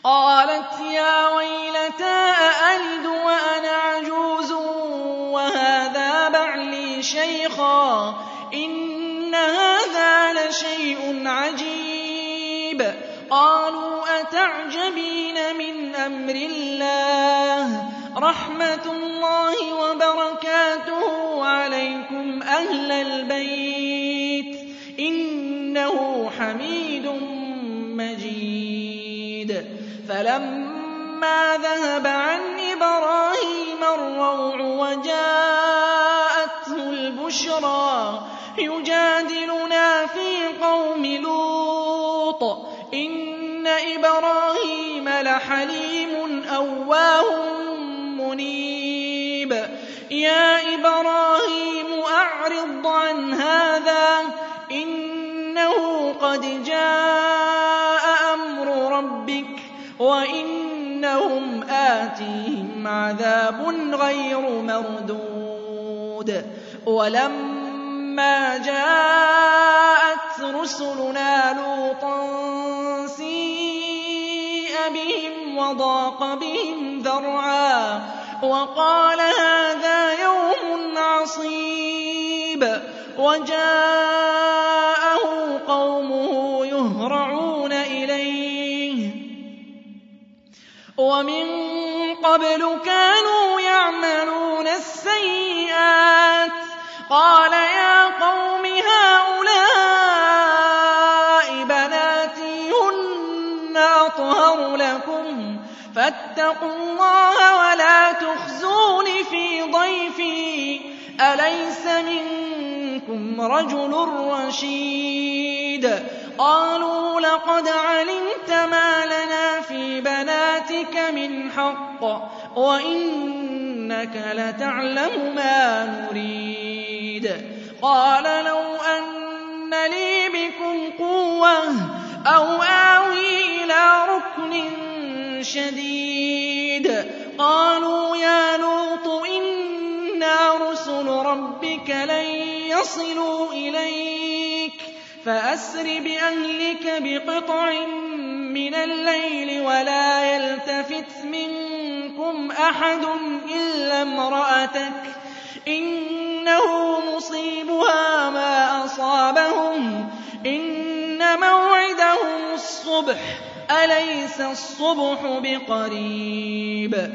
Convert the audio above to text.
قالت يا ويلتى أألد وأنا عجوز وهذا بعلي شيخا إن هذا لشيء عجيب قالوا أتعجبين من أمر الله رحمة الله وبركاته عليكم أهل البيت إنه حميد مجيد فلما ذهب عن إبراهيم الروع وجاءته البشرى يجادلنا في قوم لوط إن إبراهيم لحليم أواه منيب يا إبراهيم أعرض عن هذا إنه قد جاء أمر ربك وإنهم آتيهم عذاب غير مردود ولما جاءت رسلنا لوطا سيء بهم وضاق بهم ذرعا وقال هذا يوم عصيب وجاءه قومه يهرعون إليه ومن قبل كانوا يعملون السيئات قال يا قوم هؤلاء بناتي هن أطهر لكم فاتقوا الله ولا تخزون في ضيفي أليس منكم رجل رشيد قالوا لقد علمت ما لنا في بناتك من حق وإنك لتعلم ما نريد قال لو أن لي بكم قوة أو آوي إلى ركن شديد قالوا يا لوط إنا رسل ربك لن يصلوا إليك فأسر بأهلك بقطع من الليل ولا يلتفت منكم أحد إلا امرأتك إنه مصيبها ما أصابهم إن موعدهم الصبح أليس الصبح بقريب